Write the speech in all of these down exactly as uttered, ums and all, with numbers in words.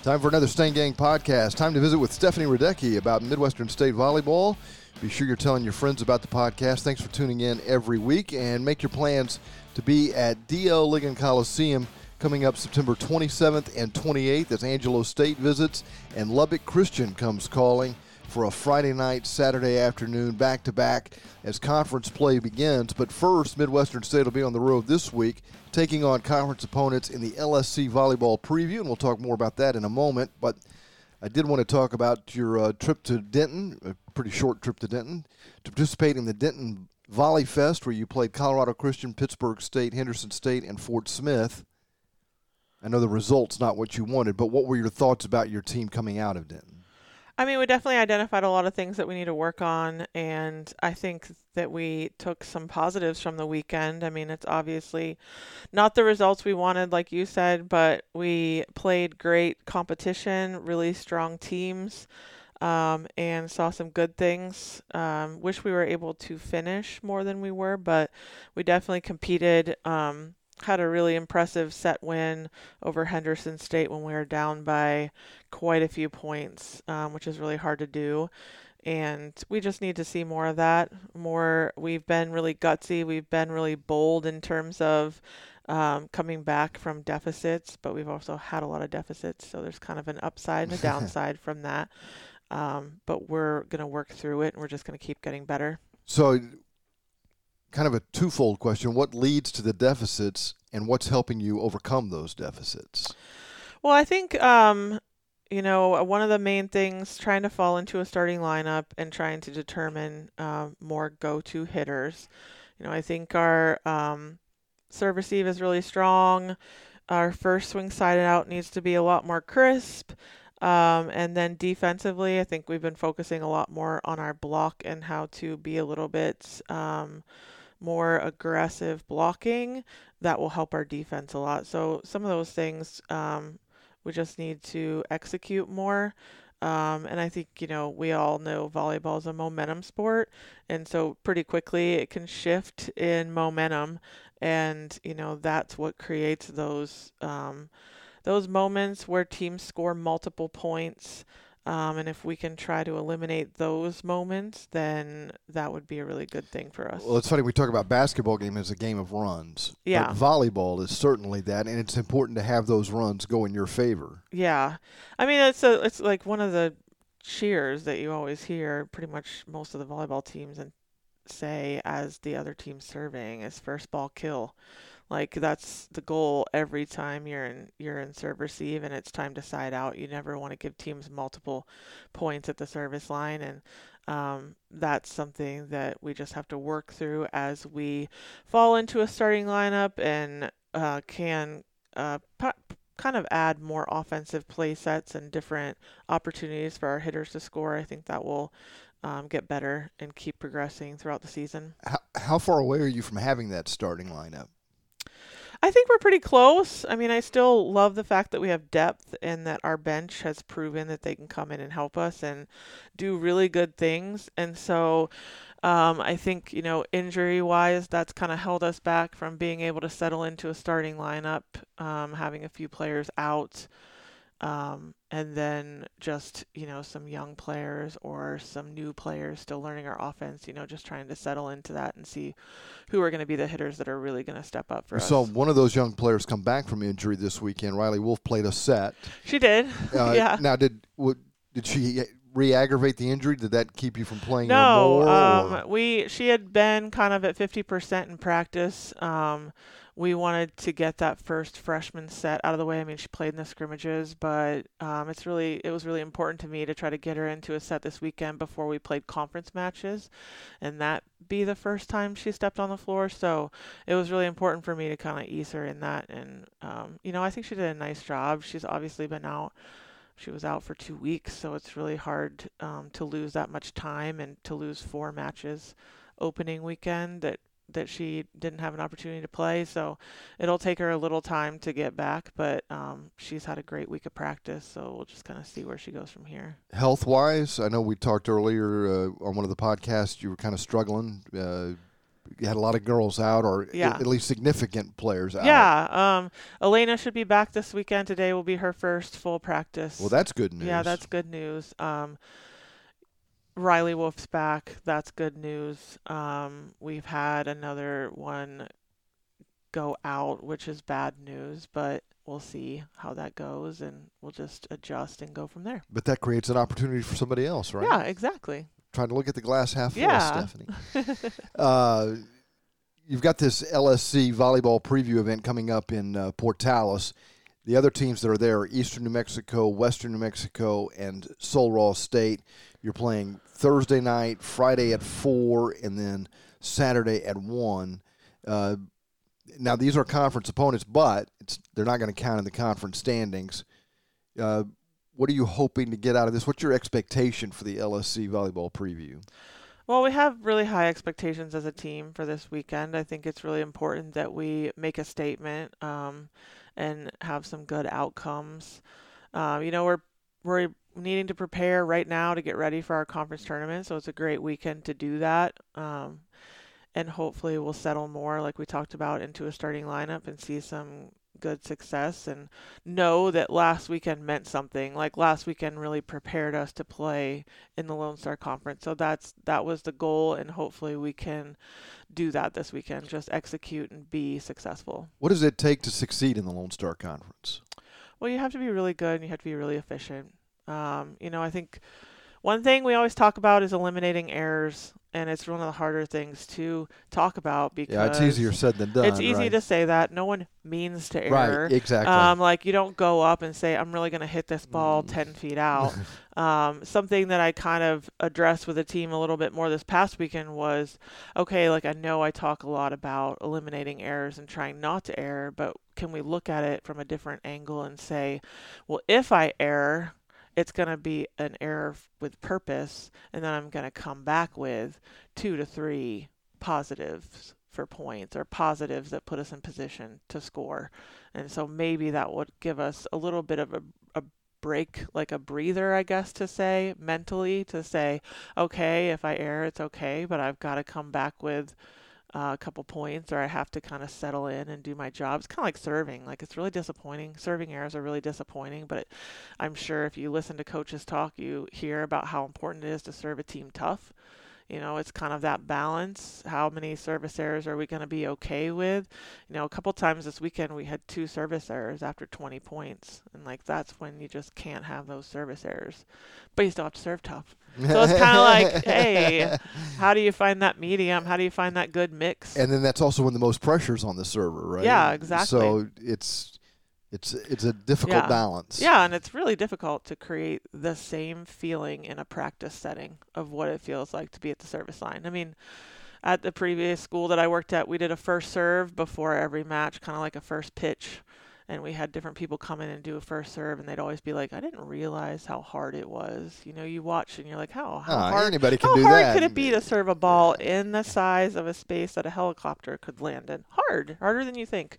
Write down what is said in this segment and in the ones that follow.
Time for another Stain Gang podcast. Time to visit with Stephanie Radecki about Midwestern State Volleyball. Be sure you're telling your friends about the podcast. Thanks for tuning in every week, and make your plans to be at D L Ligon Coliseum coming up September twenty-seventh and twenty-eighth as Angelo State visits and Lubbock Christian comes calling for a Friday night, Saturday afternoon back-to-back as conference play begins. But first, Midwestern State will be on the road this week, taking on conference opponents in the L S C Volleyball Preview, and we'll talk more about that in a moment. But I did want to talk about your uh, trip to Denton, a pretty short trip to Denton, to participate in the Denton Volley Fest, where you played Colorado Christian, Pittsburgh State, Henderson State, and Fort Smith. I know the result's not what you wanted, but what were your thoughts about your team coming out of Denton? I mean, we definitely identified a lot of things that we need to work on, and I think that we took some positives from the weekend. I mean, it's obviously not the results we wanted, like you said, but we played great competition, really strong teams, um, and saw some good things. Um, wish we were able to finish more than we were, but we definitely competed. Um, had a really impressive set win over Henderson State when we were down by quite a few points, um, which is really hard to do. And we just need to see more of that. More, we've been really gutsy. We've been really bold in terms of um, coming back from deficits, but we've also had a lot of deficits. So there's kind of an upside and a downside from that. Um, but we're going to work through it, and we're just going to keep getting better. So kind of a twofold question. What leads to the deficits, and what's helping you overcome those deficits? Well, I think, um, you know, one of the main things, trying to fall into a starting lineup and trying to determine uh, more go-to hitters. You know, I think our um, serve receive is really strong. Our first swing side out needs to be a lot more crisp. Um, and then defensively, I think we've been focusing a lot more on our block and how to be a little bit um, more aggressive blocking. That will help our defense a lot. So some of those things um, we just need to execute more. Um, and I think, you know, we all know volleyball is a momentum sport. And so pretty quickly it can shift in momentum. And, you know, that's what creates those um, those moments where teams score multiple points. Um, and if we can try to eliminate those moments, then that would be a really good thing for us. Well, it's funny, we talk about basketball game as a game of runs. Yeah. But volleyball is certainly that, and it's important to have those runs go in your favor. Yeah. I mean, it's a, it's like one of the cheers that you always hear pretty much most of the volleyball teams and say as the other team serving is first ball kill. Like that's the goal every time you're in you're in serve receive and it's time to side out. You never want to give teams multiple points at the service line, and um, that's something that we just have to work through as we fall into a starting lineup and uh, can uh, p- kind of add more offensive play sets and different opportunities for our hitters to score. I think that will um, get better and keep progressing throughout the season. How, how far away are you from having that starting lineup? I think we're pretty close. I mean, I still love the fact that we have depth and that our bench has proven that they can come in and help us and do really good things. And so um, I think, you know, injury-wise, that's kind of held us back from being able to settle into a starting lineup, um, having a few players out. Um, and then just, you know, some young players or some new players still learning our offense, you know, just trying to settle into that and see who are going to be the hitters that are really going to step up for us. So one of those young players come back from injury this weekend. Riley Wolf played a set. She did. Uh, yeah. Now, did what, did she re-aggravate the injury? Did that keep you from playing no, more? Um, or? we she had been kind of at fifty percent in practice. Um, we wanted to get that first freshman set out of the way. I mean, she played in the scrimmages, but um, it's really it was really important to me to try to get her into a set this weekend before we played conference matches, and that be the first time she stepped on the floor. So it was really important for me to kind of ease her in that. And um, you know, I think she did a nice job. She's obviously been out. She was out for two weeks, so it's really hard um, to lose that much time and to lose four matches opening weekend that that she didn't have an opportunity to play. So it'll take her a little time to get back, but um, she's had a great week of practice, so we'll just kind of see where she goes from here. Health-wise, I know we talked earlier uh, on one of the podcasts, you were kind of struggling. Uh, you had a lot of girls out, or Yeah. at least significant players out. Yeah. Um, Elena should be back this weekend. Today will be her first full practice. Well, that's good news. Yeah, that's good news. Um, Riley Wolf's back. That's good news. Um, we've had another one go out, which is bad news, but we'll see how that goes, and we'll just adjust and go from there. But that creates an opportunity for somebody else, right? Yeah, exactly. Trying to look at the glass half full, Yeah. Stephanie. uh, you've got this L S C volleyball preview event coming up in uh, Portales. The other teams that are there are Eastern New Mexico, Western New Mexico, and Sul Ross State. You're playing Thursday night, Friday at four, and then Saturday at one. Uh, now, these are conference opponents, but it's, they're not going to count in the conference standings. Uh, what are you hoping to get out of this? What's your expectation for the L S C volleyball preview? Well, we have really high expectations as a team for this weekend. I think it's really important that we make a statement um, and have some good outcomes. Uh, you know, we're we're needing to prepare right now to get ready for our conference tournament, so it's a great weekend to do that. Um, and hopefully we'll settle more, like we talked about, into a starting lineup and see some good success and know that last weekend meant something. Like last weekend really prepared us to play in the Lone Star Conference. So that's that was the goal, and hopefully we can do that this weekend, just execute and be successful. What does it take to succeed in the Lone Star Conference? Well, you have to be really good and you have to be really efficient. Um, you know, I think one thing we always talk about is eliminating errors, and it's one of the harder things to talk about because yeah, it's easier said than done. It's easy right? to say that. No one means to err. Right, exactly. Um, like you don't go up and say, I'm really going to hit this ball mm. ten feet out. um, something that I kind of addressed with the team a little bit more this past weekend was, okay, like I know I talk a lot about eliminating errors and trying not to err, but can we look at it from a different angle and say, well, if I err, it's going to be an error with purpose, and then I'm going to come back with two to three positives for points or positives that put us in position to score. And so maybe that would give us a little bit of a, a break, like a breather, I guess, to say mentally, to say, okay, if I err, it's okay, but I've got to come back with Uh, a couple points, or I have to kind of settle in and do my job. It's kind of like serving. Like it's really disappointing. Serving errors are really disappointing, but it, I'm sure if you listen to coaches talk, you hear about how important it is to serve a team tough. You know, it's kind of that balance. How many service errors are we going to be okay with? You know, a couple times this weekend we had two service errors after twenty points. And, like, that's when you just can't have those service errors. But you still have to serve tough. So it's kind of like, hey, how do you find that medium? How do you find that good mix? And then that's also when the most pressure's on the server, right? Yeah, exactly. So it's it's it's a difficult yeah. balance. Yeah, and it's really difficult to create the same feeling in a practice setting of what it feels like to be at the service line. I mean, at the previous school that I worked at, we did a first serve before every match, kind of like a first pitch. And we had different people come in and do a first serve, and they'd always be like, I didn't realize how hard it was. You know, you watch and you're like, how, how oh, hard, anybody can how do hard that. could it be to serve a ball in the size of a space that a helicopter could land in? Hard, harder than you think.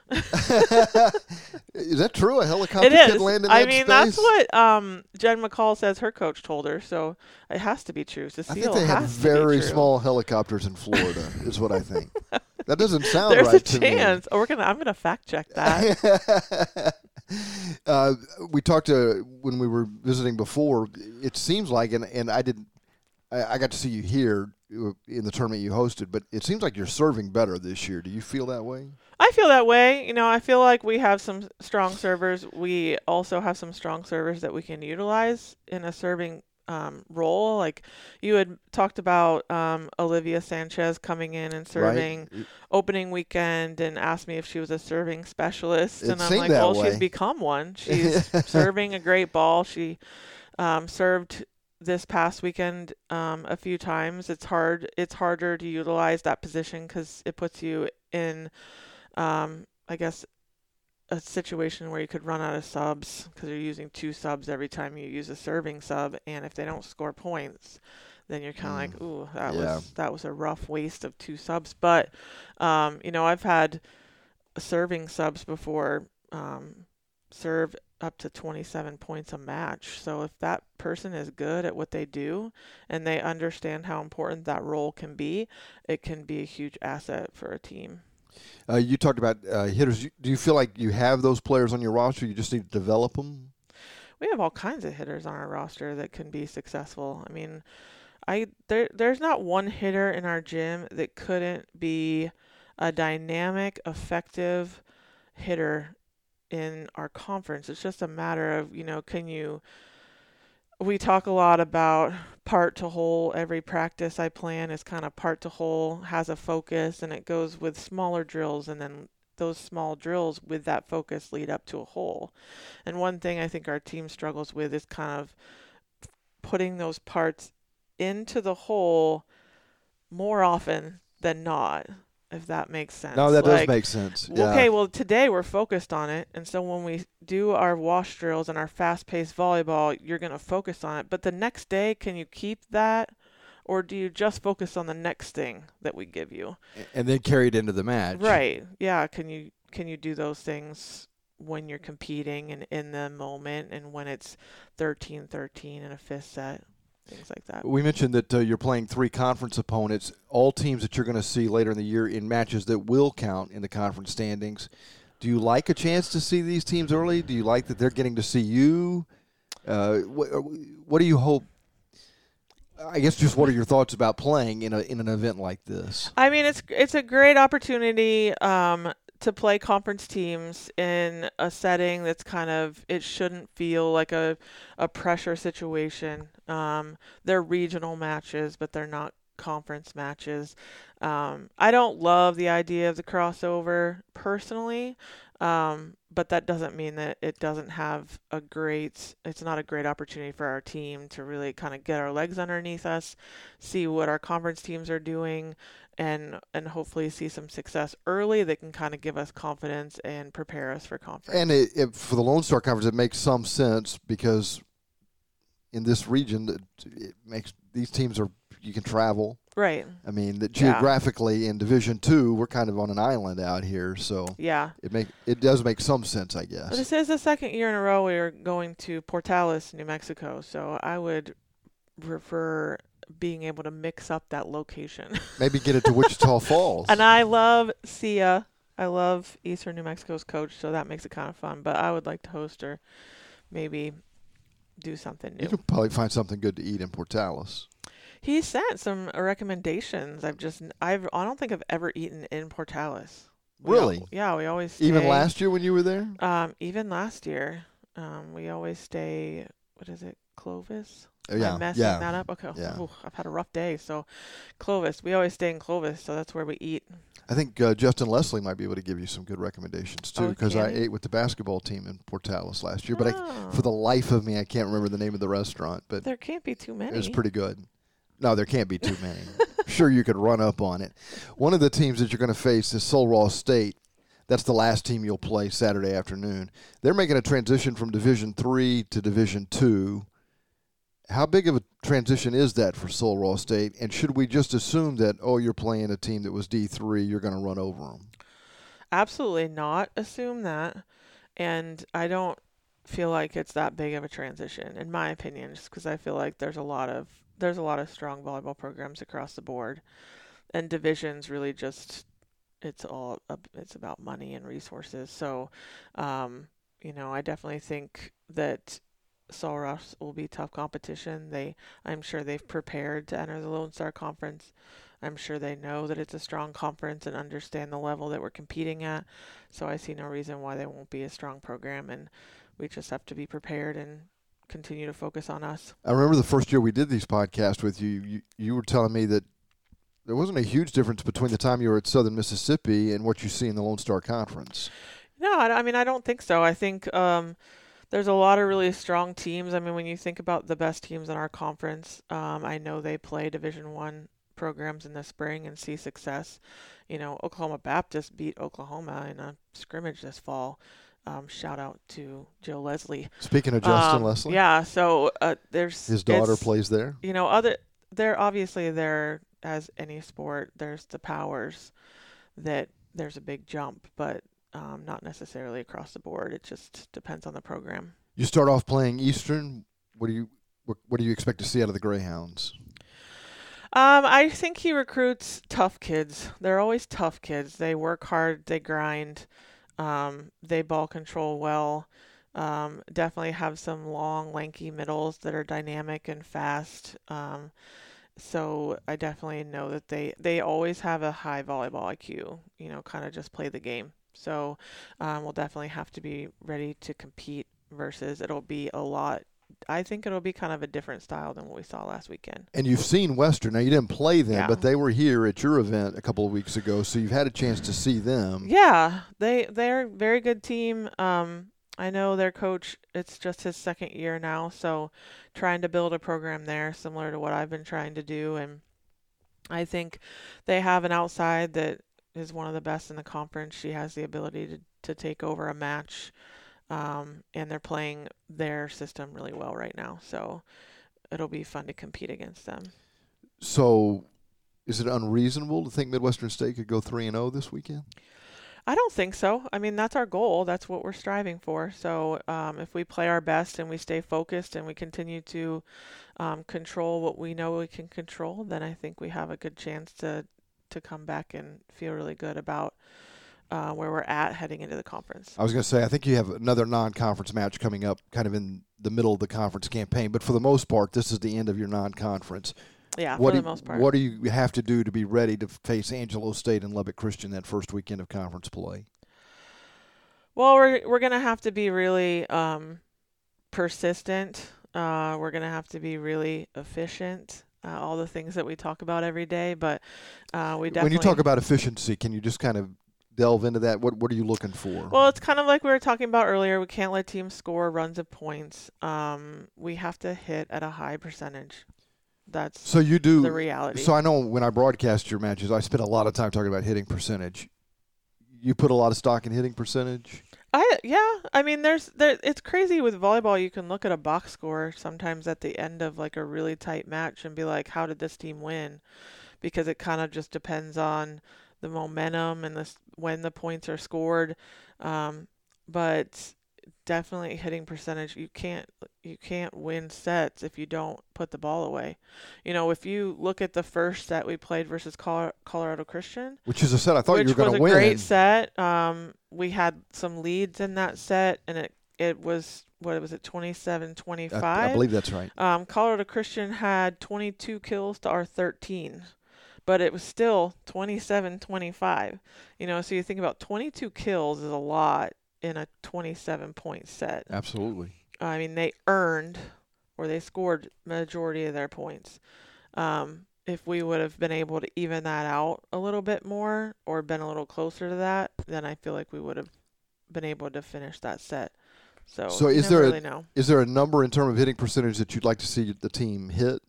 Is that true? A helicopter it is. could land in I that mean, space? that's what um, Jen McCall says her coach told her, so it has to be true. Cecile I think they have has very to be true. small helicopters in Florida, is what I think. That doesn't sound There's right a to chance. me. Oh, we're gonna. I'm gonna fact check that. uh, we talked to when we were visiting before. It seems like, and, and I didn't. I, I got to see you here in the tournament you hosted, but it seems like you're serving better this year. Do you feel that way? I feel that way. You know, I feel like we have some strong servers. We also have some strong servers that we can utilize in a serving um, role. Like you had talked about um, Olivia Sanchez coming in and serving right. opening weekend and asked me if she was a serving specialist. It and I'm seemed like, that well, way. she's become one. She's serving a great ball. She um, served this past weekend um, a few times. It's hard. It's harder to utilize that position because it puts you in Um, I guess a situation where you could run out of subs because you're using two subs every time you use a serving sub, and if they don't score points, then you're kind of mm. like, ooh, that yeah. was that was a rough waste of two subs. But um, you know, I've had serving subs before um, serve up to twenty-seven points a match. So if that person is good at what they do and they understand how important that role can be, it can be a huge asset for a team. Uh, you talked about uh, hitters. Do you feel like you have those players on your roster? You just need to develop them? We have all kinds of hitters on our roster that can be successful. I mean, I there there's not one hitter in our gym that couldn't be a dynamic, effective hitter in our conference. It's just a matter of, you know, can you we talk a lot about part to whole. Every practice I plan is kind of part to whole, has a focus, and it goes with smaller drills, and then those small drills with that focus lead up to a whole. And one thing I think our team struggles with is kind of putting those parts into the whole more often than not, if that makes sense. No, that like, does make sense. Yeah. Okay, well, today we're focused on it. And so when we do our wash drills and our fast-paced volleyball, you're going to focus on it. But the next day, can you keep that? Or do you just focus on the next thing that we give you? And then carry it into the match. Right. Yeah. Can you can you do those things when you're competing and in the moment and when it's thirteen thirteen in a fifth set? Things like that. We mentioned that uh, you're playing three conference opponents, all teams that you're going to see later in the year in matches that will count in the conference standings. Do you like a chance to see these teams early? Do you like that they're getting to see you? Uh, what, what do you hope? I guess just what are your thoughts about playing in a in an event like this? I mean, it's it's a great opportunity um, to play conference teams in a setting that's kind of, it shouldn't feel like a, a pressure situation. Um, they're regional matches, but they're not conference matches. Um, I don't love the idea of the crossover personally, um, but that doesn't mean that it doesn't have a great, it's not a great opportunity for our team to really kind of get our legs underneath us, see what our conference teams are doing, and and hopefully see some success early that can kind of give us confidence and prepare us for conference. And it, it, for the Lone Star Conference, it makes some sense because in this region, it, it makes these teams are you can travel. Right. I mean, that geographically yeah. in Division Two, we're kind of on an island out here, so yeah, it make it does make some sense, I guess. But this is the second year in a row we are going to Portales, New Mexico, so I would prefer being able to mix up that location. Maybe get it to Wichita Falls. And I love Sia. I love Eastern New Mexico's coach, so that makes it kind of fun. But I would like to host her, maybe do something new. You could probably find something good to eat in Portales. He sent some recommendations. I've just, I've, I don't think I've ever eaten in Portales. We really? Al- yeah, we always stay, even last year when you were there. Um, even last year, um, we always stay. What is it, Clovis? Oh, yeah, Am I messing yeah. that up? Okay. Yeah. Ooh, I've had a rough day, so Clovis. We always stay in Clovis, so that's where we eat. I think uh, Justin Leslie might be able to give you some good recommendations too, because oh, I ate with the basketball team in Portales last year. Oh. But I, for the life of me, I can't remember the name of the restaurant. But there can't be too many. It was pretty good. No, there can't be too many. Sure, you could run up on it. One of the teams that you're going to face is Sul Ross State. That's the last team you'll play Saturday afternoon. They're making a transition from Division Three to Division Two. How big of a transition is that for Sul Ross State? And should we just assume that, oh, you're playing a team that was D three, you're going to run over them? Absolutely not assume that. And I don't feel like it's that big of a transition, in my opinion, just because I feel like there's a lot of there's a lot of strong volleyball programs across the board. And divisions really just, it's all, it's about money and resources. So, um, you know, I definitely think that Sul Ross will be tough competition. They, I'm sure they've prepared to enter the Lone Star Conference. I'm sure they know that it's a strong conference and understand the level that we're competing at. So I see no reason why they won't be a strong program, and we just have to be prepared and continue to focus on us. I remember the first year we did these podcasts with you, you, you were telling me that there wasn't a huge difference between the time you were at Southern Mississippi and what you see in the Lone Star Conference. No, I, I mean, I don't think so. I think um, there's a lot of really strong teams. I mean, when you think about the best teams in our conference, um, I know they play Division One programs in the spring and see success. You know, Oklahoma Baptist beat Oklahoma in a scrimmage this fall. Um, shout out to Joe Leslie. Speaking of Justin um, Leslie, yeah. So uh, there's his daughter plays there. You know, other there obviously there as any sport, there's the powers that there's a big jump, but um, not necessarily across the board. It just depends on the program. You start off playing Eastern. What do you what, what do you expect to see out of the Greyhounds? Um, I think he recruits tough kids. They're always tough kids. They work hard. They grind. Um, they ball control well. Um, definitely have some long, lanky middles that are dynamic and fast. Um, so I definitely know that they, they always have a high volleyball I Q, you know, kind of just play the game. So um, we'll definitely have to be ready to compete versus it'll be a lot. I think it'll be kind of a different style than what we saw last weekend. And you've seen Western. Now, you didn't play them, Yeah. but they were here at your event a couple of weeks ago, so you've had a chance to see them. Yeah, they, they're a very good team. Um, I know their coach, it's just his second year now, so trying to build a program there similar to what I've been trying to do. And I think they have an outside that is one of the best in the conference. She has the ability to, to take over a match. Um, and they're playing their system really well right now. So it'll be fun to compete against them. So is it unreasonable to think Midwestern State could go three and oh this weekend? I don't think so. I mean, that's our goal. That's what we're striving for. So um, if we play our best and we stay focused and we continue to um, control what we know we can control, then I think we have a good chance to, to come back and feel really good about Uh, where we're at heading into the conference. I was going to say, I think you have another non-conference match coming up kind of in the middle of the conference campaign, but for the most part, this is the end of your non-conference. Yeah, what for do, the most part. What do you have to do to be ready to face Angelo State and Lubbock Christian that first weekend of conference play? Well, we're we're going to have to be really um, persistent. Uh, we're going to have to be really efficient. Uh, all the things that we talk about every day, but uh, we definitely. When you talk about efficiency, can you just kind of delve into that? What what are you looking for? Well, it's kind of like we were talking about earlier. We can't let teams score runs of points. Um, we have to hit at a high percentage. That's so you do the reality. So I know when I broadcast your matches, I spend a lot of time talking about hitting percentage. You put a lot of stock in hitting percentage? I yeah. I mean, there's there. It's crazy with volleyball. You can look at a box score sometimes at the end of like a really tight match and be like, "How did this team win?" Because it kind of just depends on the momentum and the when the points are scored, um, but definitely hitting percentage. You can't you can't win sets if you don't put the ball away. You know, if you look at the first set we played versus Colorado Christian, which is a set I thought you were going to win. Which was a great set. Um, we had some leads in that set, and it it was what was it twenty-seven twenty-five. I, I believe that's right. Um, Colorado Christian had twenty-two kills to our thirteen. But it was still twenty-seven twenty-five. You know, so you think about twenty-two kills is a lot in a twenty-seven point set. Absolutely. I mean, they earned or they scored majority of their points. Um, if we would have been able to even that out a little bit more or been a little closer to that, then I feel like we would have been able to finish that set. So, so is there really a, know. is there a number in terms of hitting percentage that you'd like to see the team hit?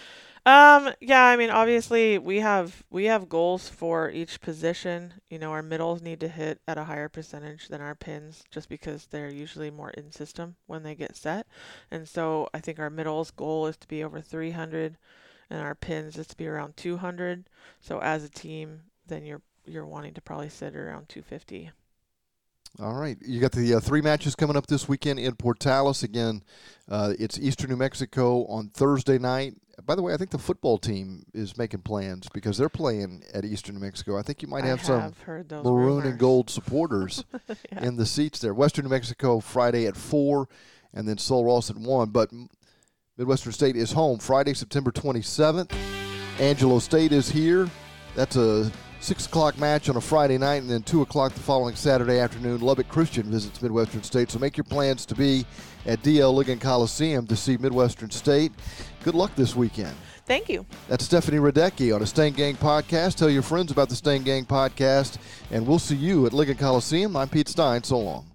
Um, yeah, I mean, obviously we have, we have goals for each position. You know, our middles need to hit at a higher percentage than our pins just because they're usually more in system when they get set. And so I think our middles goal is to be over three hundred and our pins is to be around two hundred. So as a team, then you're, you're wanting to probably sit around two fifty. All right. You got the uh, three matches coming up this weekend in Portales. Again, uh, it's Eastern New Mexico on Thursday night. By the way, I think the football team is making plans because they're playing at Eastern New Mexico. I think you might have, I some have heard those maroon rumors. and gold supporters Yeah. in the seats there. Western New Mexico Friday at four and then Sul Ross at one. But Midwestern State is home Friday, September twenty-seventh. Angelo State is here. That's a six o'clock match on a Friday night, and then two o'clock the following Saturday afternoon. Lubbock Christian visits Midwestern State. So make your plans to be at D L Ligon Coliseum to see Midwestern State. Good luck this weekend. Thank you. That's Stephanie Radecki on a Stain Gang podcast. Tell your friends about the Stain Gang podcast, and we'll see you at Ligon Coliseum. I'm Pete Stein. So long.